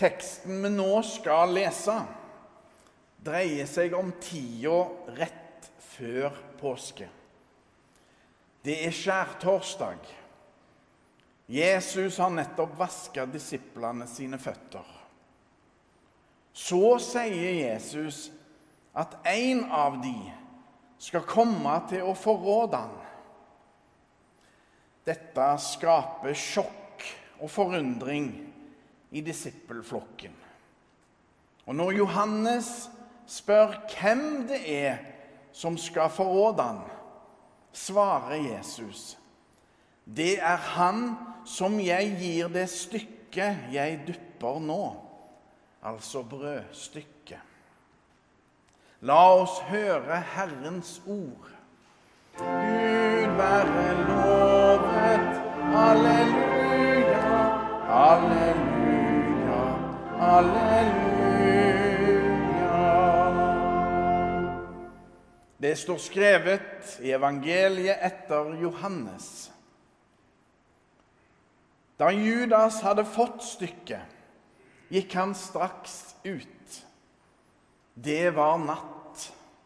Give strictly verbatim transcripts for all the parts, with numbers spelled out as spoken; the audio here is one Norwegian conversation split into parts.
Teksten vi nå skal lese dreier seg om tida rett før påske. Det er skjærtorsdag. Jesus har nettopp vasket disiplene sine føtter. Så sier Jesus at en av de skal komme til å forråde han. Dette skaper sjokk og forundring i disippelflokken. Og når Johannes spør hvem det er som skal forråde han, svarer Jesus: det er han som jeg gir det stykket jeg dypper nå, altså brødstykket. La oss høre Herrens ord. Gud være lovet, halleluja, halleluja, halleluja. Det står skrevet i evangeliet etter Johannes. Da Judas hadde fått stykket, gikk han straks ut. Det var natt.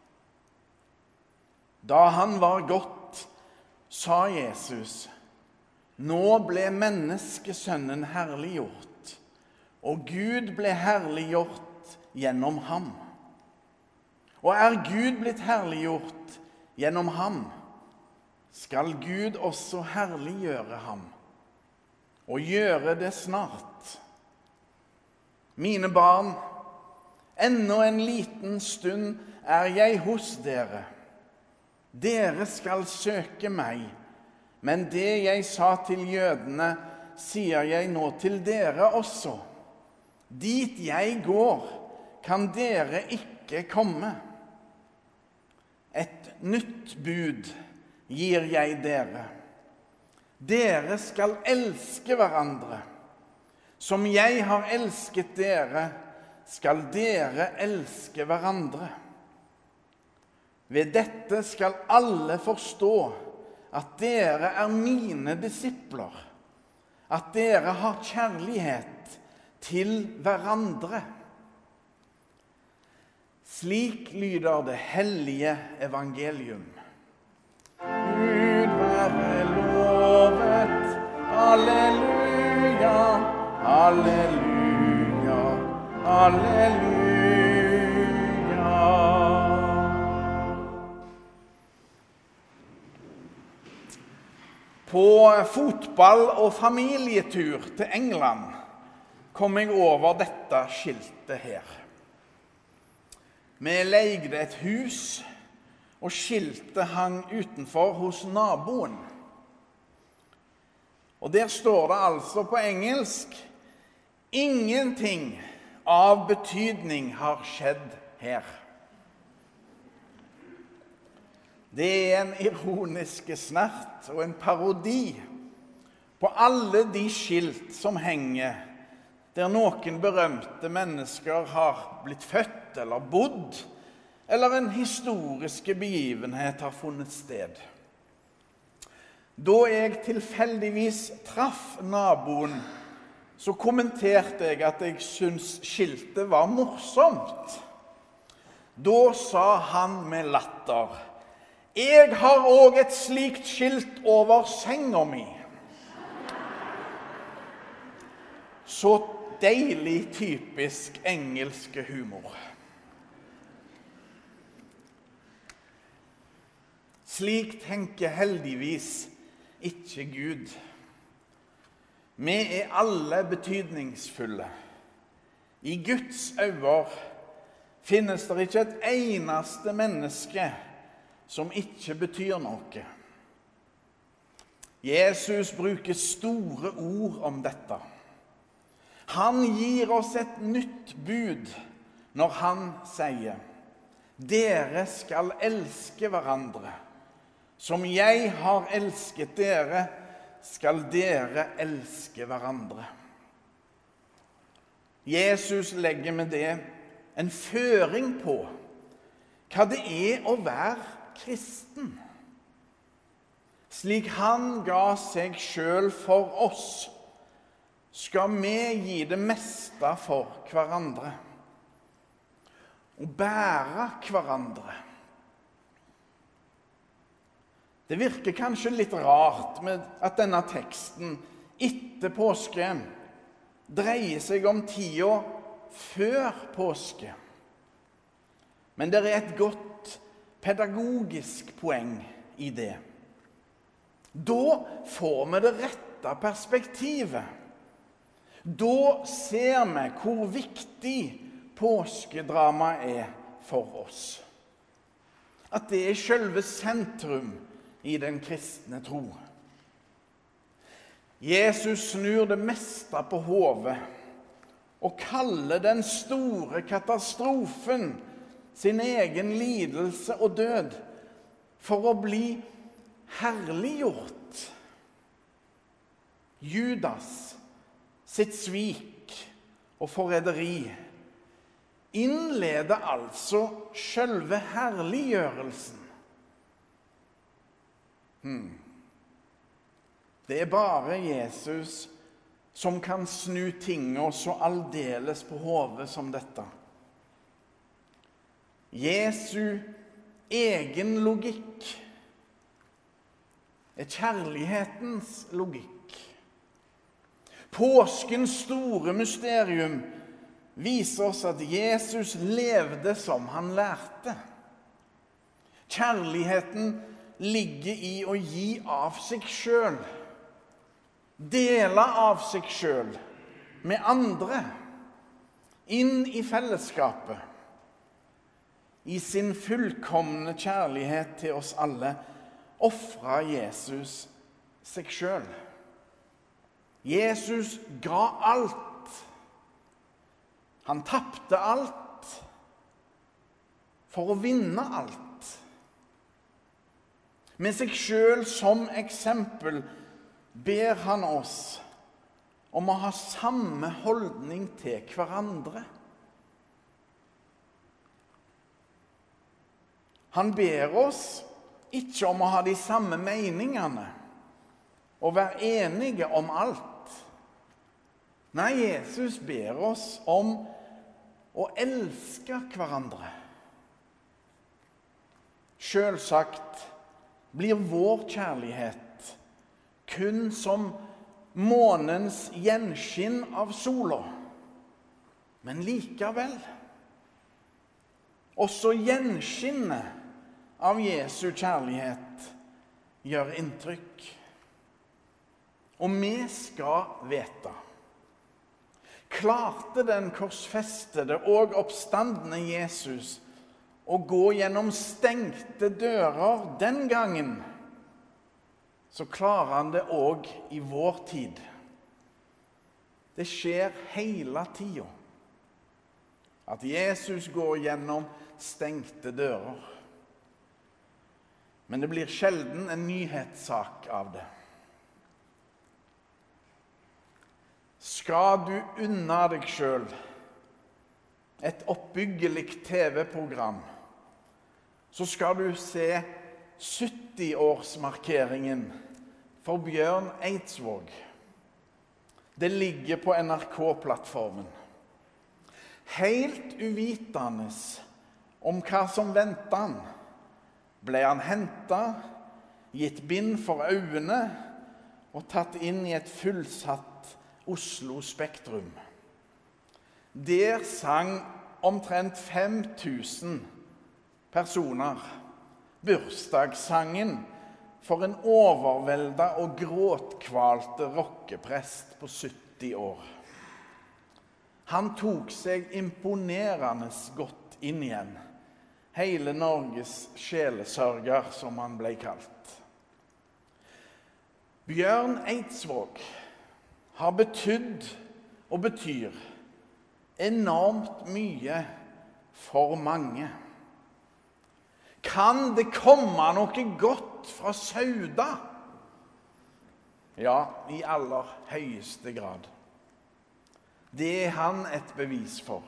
Da han var gått, sa Jesus: nå ble menneskesønnen herliggjort, og Gud ble herliggjort gjennom ham. Og er Gud blitt herliggjort gjennom ham, skal Gud også herliggjøre ham, og gjøre det snart. Mine barn, ennå en liten stund er jeg hos dere. Dere skal søke meg, men det jeg sa til jødene, sier jeg nå til dere også. Dit jeg går, kan dere ikke komme. Et nytt bud gir jeg dere. Dere skal elske hverandre. Som jeg har elsket dere, skal dere elske hverandre. Ved dette skal alle forstå at dere er mine disipler, at dere har kjærlighet til hverandre. Slik lyder det hellige evangelium. Gud være lovet, halleluja, halleluja, halleluja. På fotball- og familietur til England kom jeg over dette skiltet her. Vi leide et hus, og skiltet hang utenfor hos naboen. Og der står det altså på engelsk: ingenting av betydning har skjedd her. Det er en ironisk snert og en parodi på alle de skilt som henger der noen berømte mennesker har blitt født eller bodd, eller en historiske begivenhet har funnet sted. Da jeg tilfeldigvis traff naboen, så kommenterte jeg at jeg syntes skiltet var morsomt. Da sa han med latter: jeg har også et slikt skilt over senga mi. Så deilig typisk engelske humor. Slik tenker heldigvis ikke Gud. Vi er alle betydningsfulle. I Guds øyne finnes det ikke et eneste menneske som ikke betyr noe. Jesus bruker store ord om dette. Han gir oss et nytt bud når han sier: dere skal elske hverandre. Som jeg har elsket dere, skal dere elske hverandre. Jesus legger med det en føring på hva det er å være kristen. Slik han ga seg selv for oss, skal vi gi det meste for hverandre og bære hverandre. Det virker kanskje litt rart med at denne teksten etter påske dreier seg om tida før påske. Men det er et godt pedagogisk poeng i det. Da får vi det rette perspektivet. Da ser vi hvor viktig påskedramaet er for oss. At det er selve sentrum i den kristne tro. Jesus snur det meste på hodet og kaller den store katastrofen, sin egen lidelse og død, for å bli herliggjort. Judas sitt svik og forræderi innleder altså selve herliggjørelsen. Hmm. Det er bare Jesus som kan snu tingene så aldeles på hodet som dette. Jesu egen logikk er kjærlighetens logikk. Påskens store mysterium viser oss at Jesus levde som han lærte. Kjærligheten ligger i å gi av seg selv, dele av seg selv med andre, inn i fellesskapet. I sin fullkomne kjærlighet til oss alle offret Jesus seg selv. Jesus ga alt. Han tappte alt for å vinne alt. Med seg selv som eksempel ber han oss om å ha samme holdning til hverandre. Han ber oss ikke om å ha de samme meningene og være enige om alt. Nei, Jesus ber oss om å elske hverandre. Selvsagt blir vår kjærlighet kun som månens gjenskinn av sola. Men likevel, også gjenskinnet av Jesu kjærlighet gjør inntrykk. Og vi skal vite. Klarte den korsfestede og oppstandende Jesus å gå gjennom stengte dører den gangen, så klarer han det også i vår tid. Det skjer hele tiden at Jesus går gjennom stengte dører. Men det blir sjelden en nyhetssak av det. Skal du unna deg selv et oppbyggelig tv-program, så skal du se sytti-årsmarkeringen for Bjørn Eidsvåg. Det ligger på N R K-plattformen. Helt uvitende om hva som ventet han, ble han hentet, gitt bind for øynene og tatt inn i et fullsatt Oslo Spektrum. Der sang omtrent fem tusen personer bursdagssangen for en overveldet og gråtkvalte rockeprest på sytti år. Han tok seg imponerende godt inn igjen, hele Norges sjelesørger, som han ble kalt. Bjørn Eidsvåg har betydd og betyr enormt mye for mange. Kan det komme noe godt fra Sauda? Ja, i aller høyeste grad. Det er han et bevis for.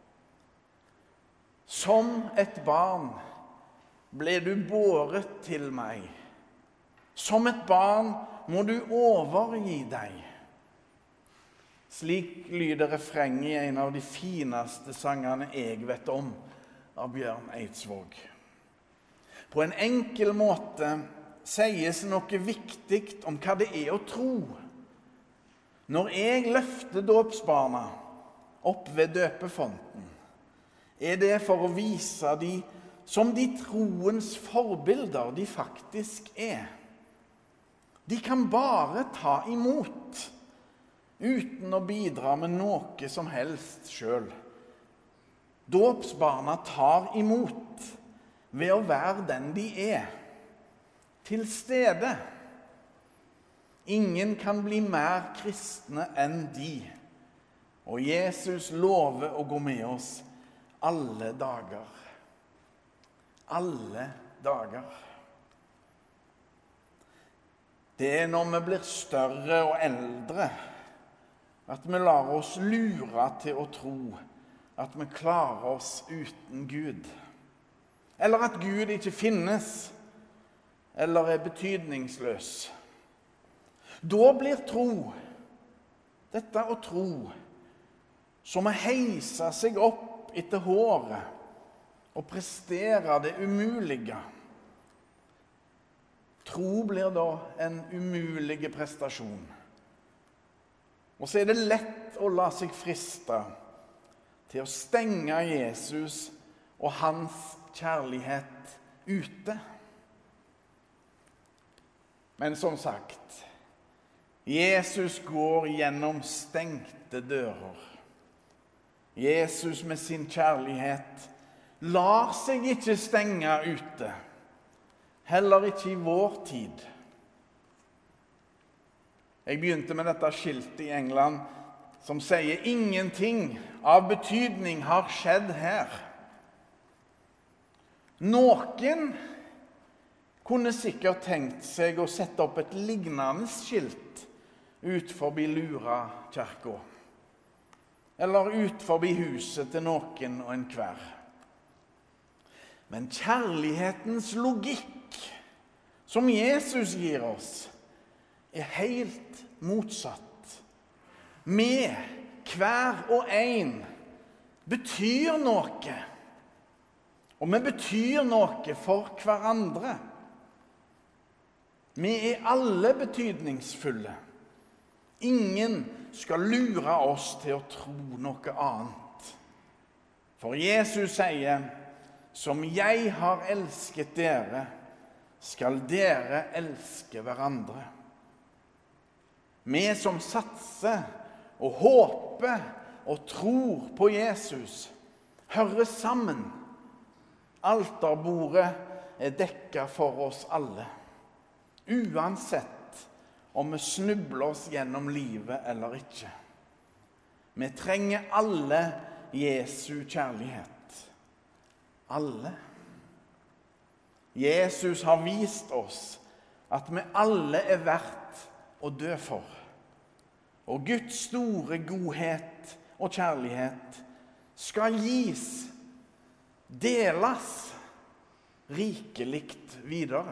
Som et barn ble du båret til meg. Som et barn må du overgi deg. Slik lyder refrenget i en av de fineste sangene jeg vet om, av Bjørn Eidsvåg. På en enkel måte sies noe viktig om hva det er å tro. Når jeg løfter dåpsbarna opp ved døpefonten, er det for å vise de som de troens forbilder de faktisk er. De kan bare ta imot, uten å bidra med noe som helst selv. Dåpsbarna tar imot ved å være den de er, til stede. Ingen kan bli mer kristne enn de, og Jesus lover å gå med oss alle dager. Alle dager. Det er når vi blir større og eldre, at vi lar oss lure til å tro at vi klarer oss uten Gud. Eller at Gud ikke finnes, eller er betydningsløs. Da blir tro, dette å tro, som å heise seg opp etter håret og prestere det umulige. Tro blir da en umulig prestasjon. Og så er det lett å la seg friste til å stenge Jesus og hans kjærlighet ute. Men som sagt, Jesus går gjennom stengte dører. Jesus med sin kjærlighet lar seg ikke stenge ute, heller ikke i vår tid. Jeg begynte med dette skiltet i England som sier ingenting av betydning har skjedd her. Noen kunne sikkert tenkt seg å sette opp et lignende skilt ut forbi Lura kirke, eller ut forbi huset til noen og en hver. Men kjærlighetens logikk, som Jesus gir oss, er helt motsatt. Vi, hver og en, betyr noe. Og vi betyr noe for hverandre. Vi er alle betydningsfulle. Ingen skal lure oss til å tro noe annet. For Jesus sier, som jeg har elsket dere, skal dere elske hverandre. Vi som satser og håper og tror på Jesus, hører sammen. Alterbordet er dekket for oss alle, uansett om vi snubler oss gjennom livet eller ikke. Vi trenger alle Jesu kjærlighet. Alle. Jesus har vist oss at vi alle er verdt å dø for. Og Guds store godhet og kjærlighet skal gis, deles rikelikt videre.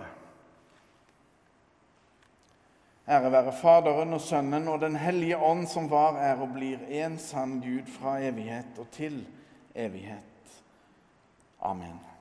Ære være Faderen og Sønnen og den hellige ånd som var, er og blir en sann Gud fra evighet og til evighet. Amen.